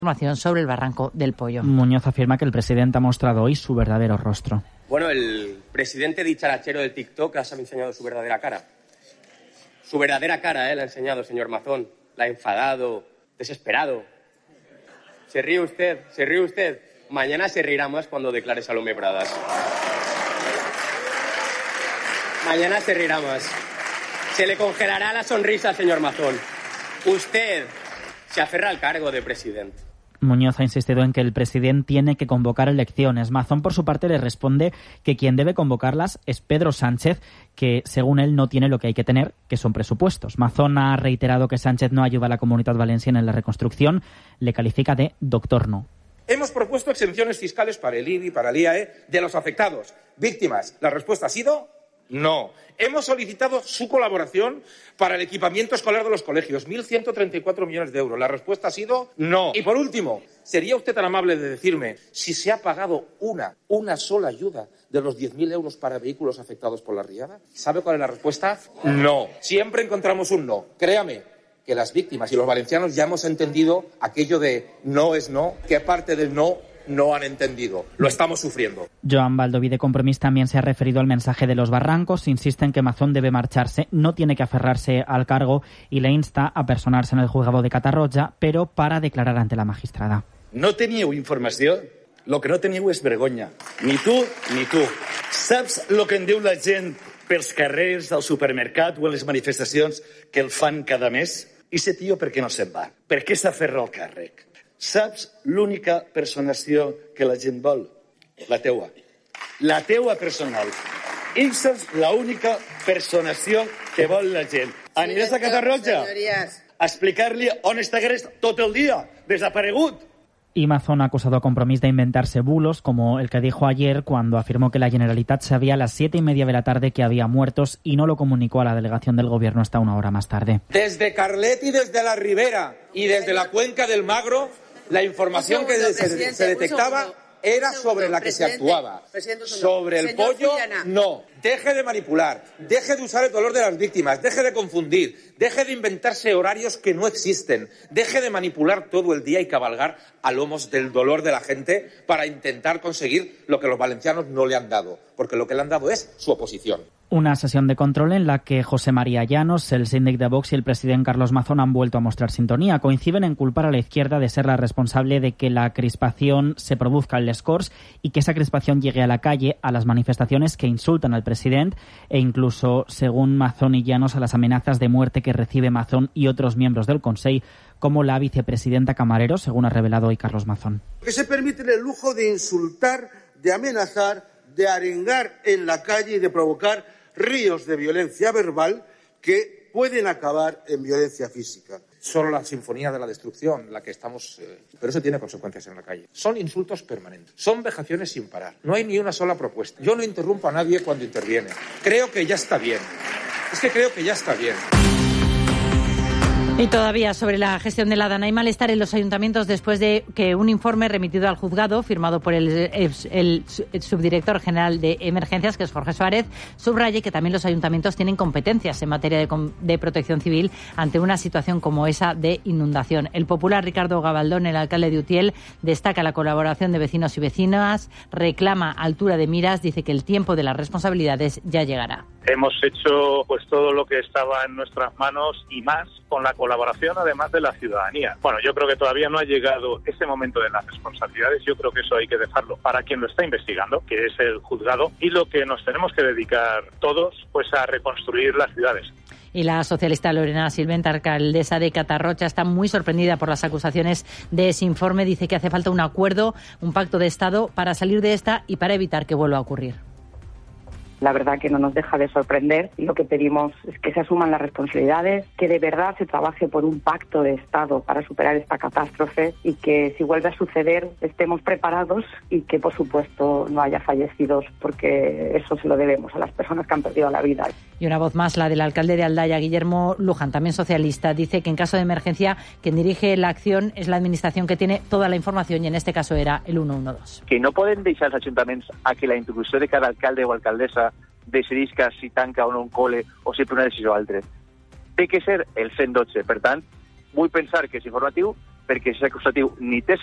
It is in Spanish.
Información sobre el barranco del Pollo. Muñoz afirma que el presidente ha mostrado hoy su verdadero rostro. Bueno, el presidente dicharachero del TikTok ha enseñado su verdadera cara. Su verdadera cara, la ha enseñado, señor Mazón. La ha enfadado, desesperado. Se ríe usted. Mañana se reirá más cuando declare Salomé Pradas. Mañana se reirá más. Se le congelará la sonrisa al señor Mazón. Usted se aferra al cargo de presidente. Muñoz ha insistido en que el presidente tiene que convocar elecciones. Mazón, por su parte, le responde que quien debe convocarlas es Pedro Sánchez, que según él no tiene lo que hay que tener, que son presupuestos. Mazón ha reiterado que Sánchez no ayuda a la Comunitat Valenciana en la reconstrucción, le califica de doctor no. Hemos propuesto exenciones fiscales para el IBI, para el IAE, de los afectados, víctimas. La respuesta ha sido no. Hemos solicitado su colaboración para el equipamiento escolar de los colegios, 1.134 millones de euros. La respuesta ha sido no. Y por último, ¿sería usted tan amable de decirme si se ha pagado una sola ayuda de los 10.000 euros para vehículos afectados por la riada? ¿Sabe cuál es la respuesta? No. Siempre encontramos un no. Créame que las víctimas y los valencianos ya hemos entendido aquello de no es no, que parte del no han entendido. Lo estamos sufriendo. Joan Baldoví de Compromís también se ha referido al mensaje de los barrancos, insiste en que Mazón debe marcharse, no tiene que aferrarse al cargo y le insta a personarse en el juzgado de Catarroja, pero para declarar ante la magistrada. No teníeu informació? Lo que no teníeu és vergonya. Ni tu ni tu. Saps lo que en diu la gent pels carrers, al supermercat o en les manifestacions que el fan cada mes? I ese tio per què no se'n va? Per què s'aferra al càrrec? Saps l'única personació que la gent vol? La teua. La teua personal. Esa és l'única personació que vol la gent. Aniràs a Catarroja a explicar-li on estagués tot el dia, desaparegut. Y Mazón ha acusado a Compromís de inventarse bulos, como el que dijo ayer cuando afirmó que la Generalitat sabía a las 7:30 de la tarde que había muertos y no lo comunicó a la delegación del gobierno hasta una hora más tarde. Desde Carlet y desde la Ribera y desde la cuenca del Magro, la información que se detectaba era sobre la que se actuaba. Sobre el Pollo, no. Deje de manipular, deje de usar el dolor de las víctimas, deje de confundir, deje de inventarse horarios que no existen, deje de manipular todo el día y cabalgar a lomos del dolor de la gente para intentar conseguir lo que los valencianos no le han dado, porque lo que le han dado es su oposición. Una sesión de control en la que José María Llanos, el síndic de Vox y el presidente Carlos Mazón han vuelto a mostrar sintonía. Coinciden en culpar a la izquierda de ser la responsable de que la crispación se produzca en les Corts y que esa crispación llegue a la calle, a las manifestaciones que insultan al presidente e incluso, según Mazón y Llanos, a las amenazas de muerte que recibe Mazón y otros miembros del Consell, como la vicepresidenta Camarero, según ha revelado hoy Carlos Mazón. Que se permiten el lujo de insultar, de amenazar, de arengar en la calle y de provocar ríos de violencia verbal que pueden acabar en violencia física. Solo la sinfonía de la destrucción, la que estamos... pero eso tiene consecuencias en la calle. Son insultos permanentes, son vejaciones sin parar. No hay ni una sola propuesta. Yo no interrumpo a nadie cuando interviene. Creo que ya está bien. Es que creo que ya está bien. Y todavía sobre la gestión de la DANA hay malestar en los ayuntamientos después de que un informe remitido al juzgado, firmado por el subdirector general de Emergencias, que es Jorge Suárez, subraye que también los ayuntamientos tienen competencias en materia de protección civil ante una situación como esa de inundación. El popular Ricardo Gabaldón, el alcalde de Utiel, destaca la colaboración de vecinos y vecinas, reclama altura de miras, dice que el tiempo de las responsabilidades ya llegará. Hemos hecho pues todo lo que estaba en nuestras manos y más, con la colaboración además de la ciudadanía. Bueno, yo creo que todavía no ha llegado ese momento de las responsabilidades. Yo creo que eso hay que dejarlo para quien lo está investigando, que es el juzgado, y lo que nos tenemos que dedicar todos pues a reconstruir las ciudades. Y la socialista Lorena Silvent, alcaldesa de Catarroja, está muy sorprendida por las acusaciones de ese informe. Dice que hace falta un acuerdo, un pacto de Estado para salir de esta y para evitar que vuelva a ocurrir. La verdad que no nos deja de sorprender y lo que pedimos es que se asuman las responsabilidades, que de verdad se trabaje por un pacto de Estado para superar esta catástrofe y que si vuelve a suceder estemos preparados y que por supuesto no haya fallecidos, porque eso se lo debemos a las personas que han perdido la vida. Y una voz más, la del alcalde de Aldaya, Guillermo Luján, también socialista, dice que en caso de emergencia quien dirige la acción es la administración que tiene toda la información y en este caso era el 112. Que no poden deixar els ajuntaments a que la introducció de cada alcalde o alcaldessa decidisca si tanca o no un cole o si una decisió o altra. Té que ser el 112. Per tant, vull pensar que és informatiu, perquè si és acusatiu ni té